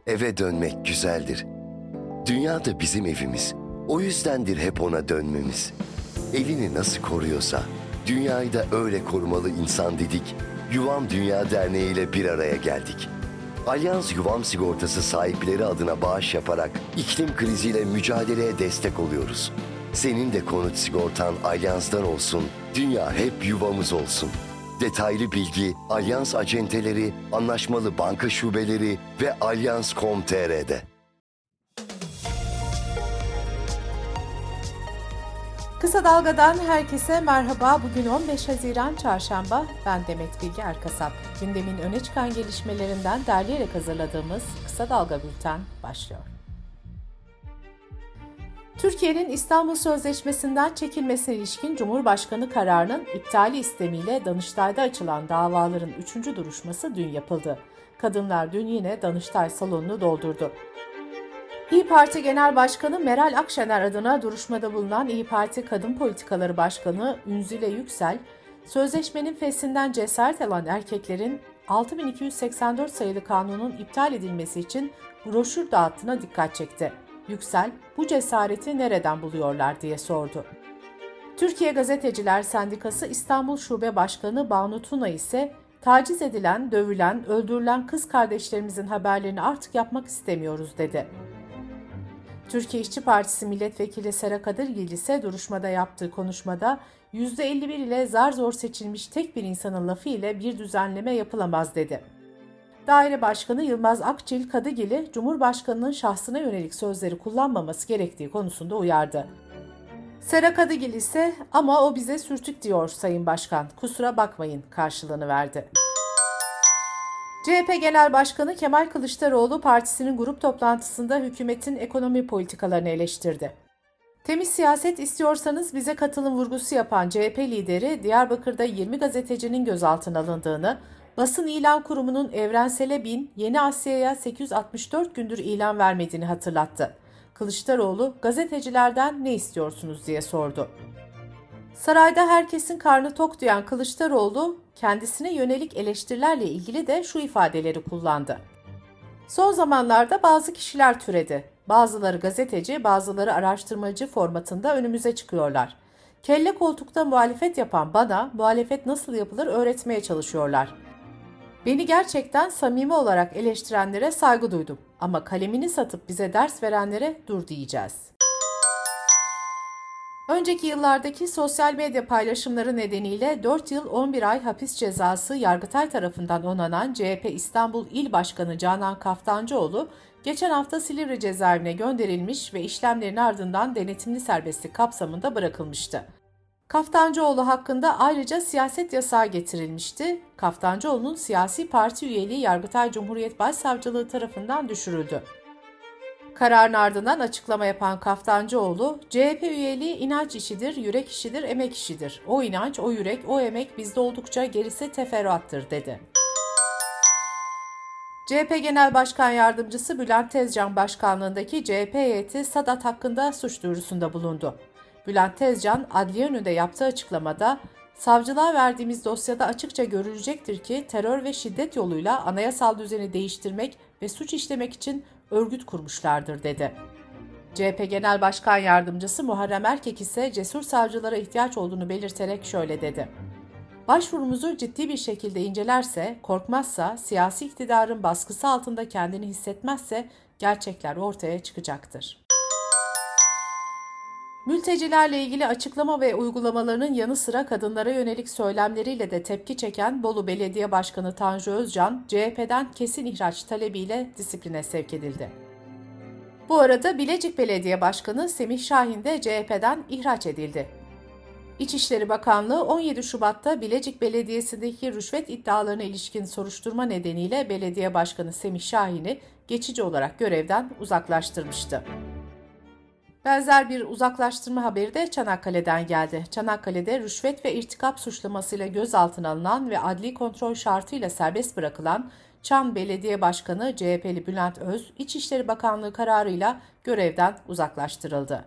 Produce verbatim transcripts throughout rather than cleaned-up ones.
Eve dönmek güzeldir. Dünya da bizim evimiz. O yüzdendir hep ona dönmemiz. Evini nasıl koruyorsa, dünyayı da öyle korumalı insan dedik. Yuvam Dünya Derneği ile bir araya geldik. Alyans Yuvam Sigortası sahipleri adına bağış yaparak iklim kriziyle mücadeleye destek oluyoruz. Senin de konut sigortan Alyans'tan olsun, dünya hep yuvamız olsun. Detaylı bilgi Alyans acenteleri, anlaşmalı banka şubeleri ve alyans nokta com nokta tr'de. Kısa Dalga'dan herkese merhaba. Bugün on beş Haziran Çarşamba. Ben Demet Bilge Erkasap. Gündemin öne çıkan gelişmelerinden derleyerek hazırladığımız Kısa Dalga Bülten başlıyor. Türkiye'nin İstanbul Sözleşmesi'nden çekilmesine ilişkin Cumhurbaşkanı kararının iptali istemiyle Danıştay'da açılan davaların üçüncü duruşması dün yapıldı. Kadınlar dün yine Danıştay salonunu doldurdu. İYİ Parti Genel Başkanı Meral Akşener adına duruşmada bulunan İYİ Parti Kadın Politikaları Başkanı Ünzile Yüksel, sözleşmenin feshinden cesaret alan erkeklerin altı bin iki yüz seksen dört sayılı kanunun iptal edilmesi için broşür dağıttığına dikkat çekti. Yüksel, bu cesareti nereden buluyorlar diye sordu. Türkiye Gazeteciler Sendikası İstanbul Şube Başkanı Banu Tuna ise taciz edilen, dövülen, öldürülen kız kardeşlerimizin haberlerini artık yapmak istemiyoruz dedi. Türkiye İşçi Partisi Milletvekili Sera Kadirgil ise duruşmada yaptığı konuşmada yüzde elli bir ile zar zor seçilmiş tek bir insanın lafı ile bir düzenleme yapılamaz dedi. Daire Başkanı Yılmaz Akçil Kadıgil'i Cumhurbaşkanı'nın şahsına yönelik sözleri kullanmaması gerektiği konusunda uyardı. Sera Kadıgil ise ama o bize sürtük diyor Sayın Başkan, kusura bakmayın karşılığını verdi. C H P Genel Başkanı Kemal Kılıçdaroğlu partisinin grup toplantısında hükümetin ekonomi politikalarını eleştirdi. Temiz siyaset istiyorsanız bize katılım vurgusu yapan C H P lideri Diyarbakır'da yirmi gazetecinin gözaltına alındığını, Basın İlan Kurumu'nun Evrensel'e bin, Yeni Asya'ya sekiz yüz altmış dört gündür ilan vermediğini hatırlattı. Kılıçdaroğlu, gazetecilerden ne istiyorsunuz diye sordu. Sarayda herkesin karnı tok diyen Kılıçdaroğlu, kendisine yönelik eleştirilerle ilgili de şu ifadeleri kullandı. Son zamanlarda bazı kişiler türedi. Bazıları gazeteci, bazıları araştırmacı formatında önümüze çıkıyorlar. Kelle koltukta muhalefet yapan bana muhalefet nasıl yapılır öğretmeye çalışıyorlar. Beni gerçekten samimi olarak eleştirenlere saygı duydum ama kalemini satıp bize ders verenlere dur diyeceğiz. Önceki yıllardaki sosyal medya paylaşımları nedeniyle dört yıl on bir ay hapis cezası Yargıtay tarafından onanan C H P İstanbul İl Başkanı Canan Kaftancıoğlu, geçen hafta Silivri cezaevine gönderilmiş ve işlemlerin ardından denetimli serbestlik kapsamında bırakılmıştı. Kaftancıoğlu hakkında ayrıca siyaset yasağı getirilmişti. Kaftancıoğlu'nun siyasi parti üyeliği Yargıtay Cumhuriyet Başsavcılığı tarafından düşürüldü. Kararın ardından açıklama yapan Kaftancıoğlu, C H P üyeliği inanç işidir, yürek işidir, emek işidir. O inanç, o yürek, o emek bizde oldukça, gerisi teferruattır dedi. C H P Genel Başkan Yardımcısı Bülent Tezcan başkanlığındaki C H P heyeti Sadat hakkında suç duyurusunda bulundu. Bülent Tezcan, adliye önünde yaptığı açıklamada, savcılığa verdiğimiz dosyada açıkça görülecektir ki terör ve şiddet yoluyla anayasal düzeni değiştirmek ve suç işlemek için örgüt kurmuşlardır dedi. C H P Genel Başkan Yardımcısı Muharrem Erkek ise cesur savcılara ihtiyaç olduğunu belirterek şöyle dedi. Başvurumuzu ciddi bir şekilde incelerse, korkmazsa, siyasi iktidarın baskısı altında kendini hissetmezse gerçekler ortaya çıkacaktır. Mültecilerle ilgili açıklama ve uygulamalarının yanı sıra kadınlara yönelik söylemleriyle de tepki çeken Bolu Belediye Başkanı Tanju Özcan, C H P'den kesin ihraç talebiyle disipline sevk edildi. Bu arada Bilecik Belediye Başkanı Semih Şahin de C H P'den ihraç edildi. İçişleri Bakanlığı on yedi Şubat'ta Bilecik Belediyesi'ndeki rüşvet iddialarına ilişkin soruşturma nedeniyle Belediye Başkanı Semih Şahin'i geçici olarak görevden uzaklaştırmıştı. Benzer bir uzaklaştırma haberi de Çanakkale'den geldi. Çanakkale'de rüşvet ve irtikap suçlamasıyla gözaltına alınan ve adli kontrol şartıyla serbest bırakılan Çan Belediye Başkanı C H P'li Bülent Öz, İçişleri Bakanlığı kararıyla görevden uzaklaştırıldı.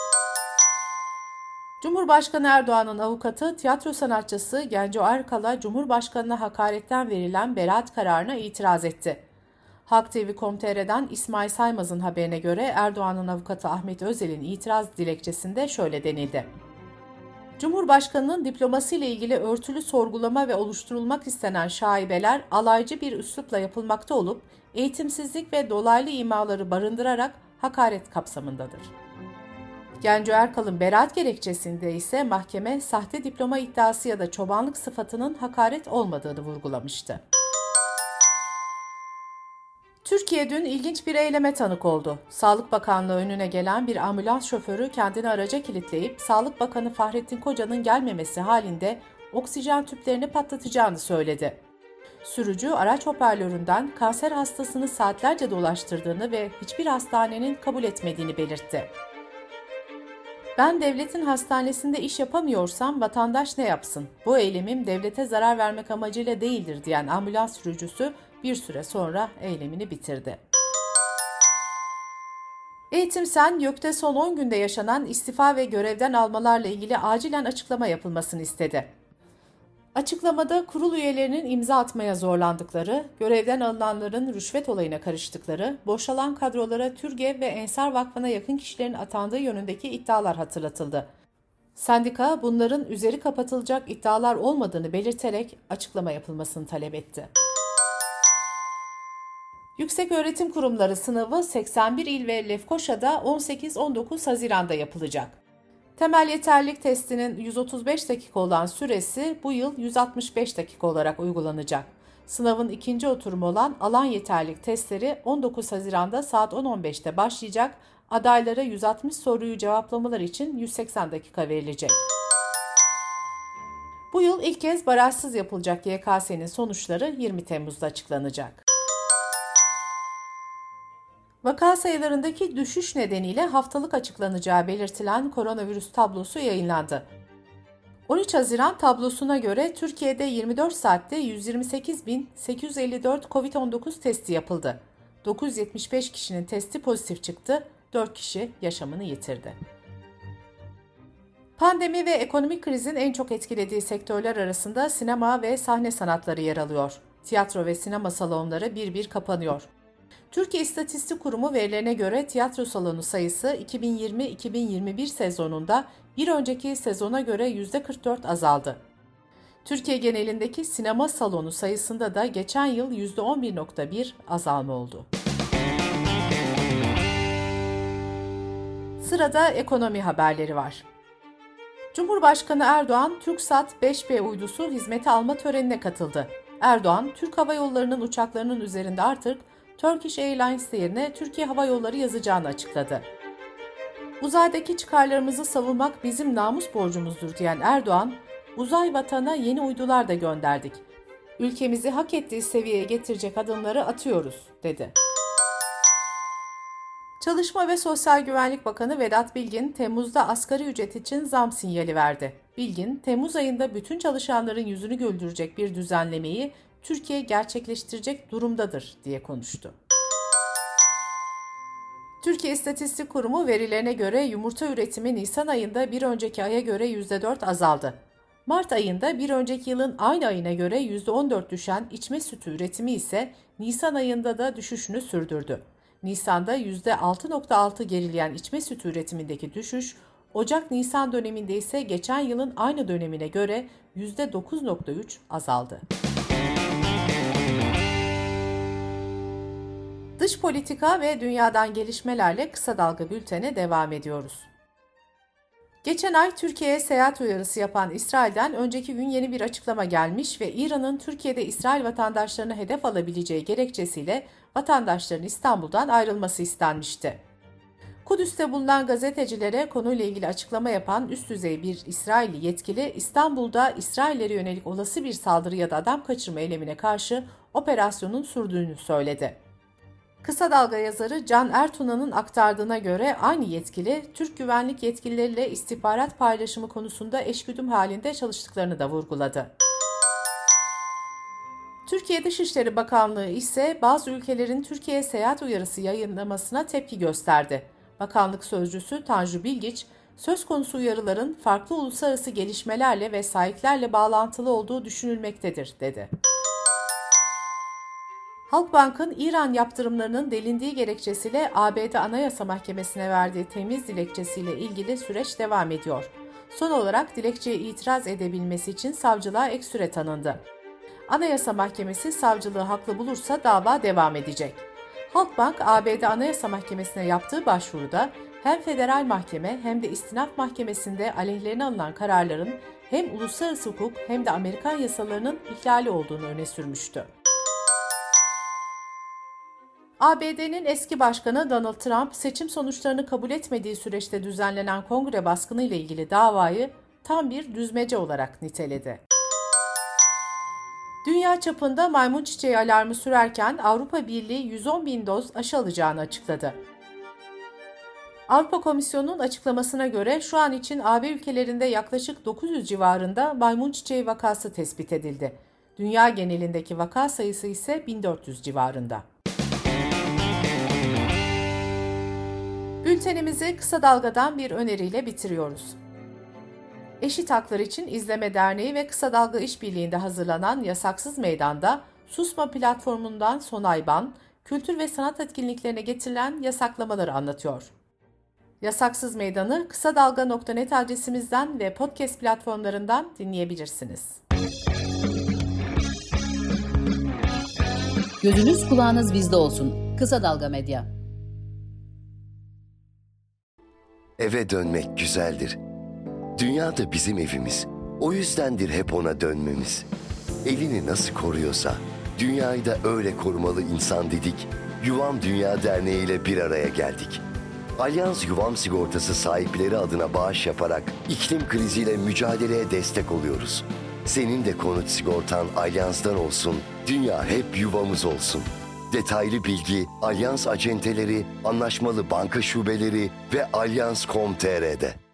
Cumhurbaşkanı Erdoğan'ın avukatı, tiyatro sanatçısı Genco Erkal'a Cumhurbaşkanı'na hakaretten verilen beraat kararına itiraz etti. Halk T V nokta com nokta tr'den İsmail Saymaz'ın haberine göre Erdoğan'ın avukatı Ahmet Özel'in itiraz dilekçesinde şöyle denildi. Cumhurbaşkanının diploması ile ilgili örtülü sorgulama ve oluşturulmak istenen şaibeler alaycı bir üslupla yapılmakta olup eğitimsizlik ve dolaylı imaları barındırarak hakaret kapsamındadır. Genco Erkal'ın beraat gerekçesinde ise mahkeme sahte diploma iddiası ya da çobanlık sıfatının hakaret olmadığını vurgulamıştı. Türkiye dün ilginç bir eyleme tanık oldu. Sağlık Bakanlığı önüne gelen bir ambulans şoförü kendini araca kilitleyip Sağlık Bakanı Fahrettin Koca'nın gelmemesi halinde oksijen tüplerini patlatacağını söyledi. Sürücü araç hoparlöründen kanser hastasını saatlerce dolaştırdığını ve hiçbir hastanenin kabul etmediğini belirtti. Ben devletin hastanesinde iş yapamıyorsam vatandaş ne yapsın? Bu eylemim devlete zarar vermek amacıyla değildir diyen ambulans sürücüsü bir süre sonra eylemini bitirdi. Eğitim Sen, YÖK'te son on günde yaşanan istifa ve görevden almalarla ilgili acilen açıklama yapılmasını istedi. Açıklamada kurul üyelerinin imza atmaya zorlandıkları, görevden alınanların rüşvet olayına karıştıkları, boşalan kadrolara TÜRGEV ve Ensar Vakfı'na yakın kişilerin atandığı yönündeki iddialar hatırlatıldı. Sendika bunların üzeri kapatılacak iddialar olmadığını belirterek açıklama yapılmasını talep etti. Yükseköğretim Kurumları sınavı seksen bir il ve Lefkoşa'da on sekiz on dokuz Haziran'da yapılacak. Temel yeterlilik testinin yüz otuz beş dakika olan süresi bu yıl yüz altmış beş dakika olarak uygulanacak. Sınavın ikinci oturumu olan alan yeterlilik testleri on dokuz Haziran'da saat on on beşte başlayacak. Adaylara yüz altmış soruyu cevaplamaları için yüz seksen dakika verilecek. Bu yıl ilk kez barajsız yapılacak Y K S'nin sonuçları yirmi Temmuz'da açıklanacak. Vaka sayılarındaki düşüş nedeniyle haftalık açıklanacağı belirtilen koronavirüs tablosu yayınlandı. on üç Haziran tablosuna göre Türkiye'de yirmi dört saatte yüz yirmi sekiz bin sekiz yüz elli dört kovid on dokuz testi yapıldı. dokuz yüz yetmiş beş kişinin testi pozitif çıktı, dört kişi yaşamını yitirdi. Pandemi ve ekonomik krizin en çok etkilediği sektörler arasında sinema ve sahne sanatları yer alıyor. Tiyatro ve sinema salonları bir bir kapanıyor. Türkiye İstatistik Kurumu verilerine göre tiyatro salonu sayısı iki bin yirmi iki bin yirmi bir sezonunda bir önceki sezona göre yüzde kırk dört azaldı. Türkiye genelindeki sinema salonu sayısında da geçen yıl yüzde on bir virgül bir azalma oldu. Sırada ekonomi haberleri var. Cumhurbaşkanı Erdoğan, TürkSat beş B uydusu hizmete alma törenine katıldı. Erdoğan, Türk Hava Yolları'nın uçaklarının üzerinde artık Turkish Airlines yerine Türkiye Hava Yolları yazacağını açıkladı. Uzaydaki çıkarlarımızı savunmak bizim namus borcumuzdur diyen Erdoğan, uzay vatana yeni uydular da gönderdik. Ülkemizi hak ettiği seviyeye getirecek adımları atıyoruz, dedi. Çalışma ve Sosyal Güvenlik Bakanı Vedat Bilgin, Temmuz'da asgari ücret için zam sinyali verdi. Bilgin, Temmuz ayında bütün çalışanların yüzünü güldürecek bir düzenlemeyi Türkiye gerçekleştirecek durumdadır diye konuştu. Türkiye İstatistik Kurumu verilerine göre yumurta üretimi Nisan ayında bir önceki aya göre yüzde dört azaldı. Mart ayında bir önceki yılın aynı ayına göre yüzde on dört düşen içme sütü üretimi ise Nisan ayında da düşüşünü sürdürdü. Nisan'da yüzde altı virgül altı gerileyen içme sütü üretimindeki düşüş, Ocak-Nisan döneminde ise geçen yılın aynı dönemine göre yüzde dokuz virgül üç azaldı. Dış politika ve dünyadan gelişmelerle kısa dalga bültene devam ediyoruz. Geçen ay Türkiye'ye seyahat uyarısı yapan İsrail'den önceki gün yeni bir açıklama gelmiş ve İran'ın Türkiye'de İsrail vatandaşlarını hedef alabileceği gerekçesiyle vatandaşların İstanbul'dan ayrılması istenmişti. Kudüs'te bulunan gazetecilere konuyla ilgili açıklama yapan üst düzey bir İsrailli yetkili, İstanbul'da İsraillere yönelik olası bir saldırı ya da adam kaçırma eylemine karşı operasyonun sürdüğünü söyledi. Kısa Dalga yazarı Can Ertuna'nın aktardığına göre aynı yetkili, Türk güvenlik yetkilileriyle istihbarat paylaşımı konusunda eşgüdüm halinde çalıştıklarını da vurguladı. Türkiye Dışişleri Bakanlığı ise bazı ülkelerin Türkiye'ye seyahat uyarısı yayınlamasına tepki gösterdi. Bakanlık sözcüsü Tanju Bilgiç, söz konusu uyarıların farklı uluslararası gelişmelerle ve sahiplerle bağlantılı olduğu düşünülmektedir, dedi. Halkbank'ın İran yaptırımlarının delindiği gerekçesiyle A B D Anayasa Mahkemesi'ne verdiği temiz dilekçesiyle ilgili süreç devam ediyor. Son olarak dilekçeye itiraz edebilmesi için savcılığa ek süre tanındı. Anayasa Mahkemesi savcılığı haklı bulursa dava devam edecek. Halkbank, A B D Anayasa Mahkemesi'ne yaptığı başvuruda hem federal mahkeme hem de istinaf mahkemesinde aleyhlerine alınan kararların hem uluslararası hukuk hem de Amerikan yasalarının ihlali olduğunu öne sürmüştü. A B D'nin eski başkanı Donald Trump, seçim sonuçlarını kabul etmediği süreçte düzenlenen kongre baskını ile ilgili davayı tam bir düzmece olarak niteledi. Dünya çapında maymun çiçeği alarmı sürerken Avrupa Birliği yüz on bin doz aşı alacağını açıkladı. Avrupa Komisyonu'nun açıklamasına göre şu an için A B ülkelerinde yaklaşık dokuz yüz civarında maymun çiçeği vakası tespit edildi. Dünya genelindeki vaka sayısı ise bin dört yüz civarında. Bültenimizi kısa dalgadan bir öneriyle bitiriyoruz. Eşit Haklar İçin İzleme Derneği ve Kısa Dalga İşbirliği'nde hazırlanan Yasaksız Meydan'da Susma platformundan Sonay Ban, kültür ve sanat etkinliklerine getirilen yasaklamaları anlatıyor. Yasaksız Meydan'ı kısa dalga nokta net adresimizden ve podcast platformlarından dinleyebilirsiniz. Gözünüz kulağınız bizde olsun. Kısa Dalga Medya. Eve dönmek güzeldir. Dünya da bizim evimiz. O yüzdendir hep ona dönmemiz. Evini nasıl koruyorsa, dünyayı da öyle korumalı insan dedik. Yuvam Dünya Derneği ile bir araya geldik. Alyans Yuvam Sigortası sahipleri adına bağış yaparak iklim kriziyle mücadeleye destek oluyoruz. Senin de konut sigortan Alyans'tan olsun, dünya hep yuvamız olsun. Detaylı bilgi Alyans acenteleri, anlaşmalı banka şubeleri ve alyans nokta com nokta tr'de.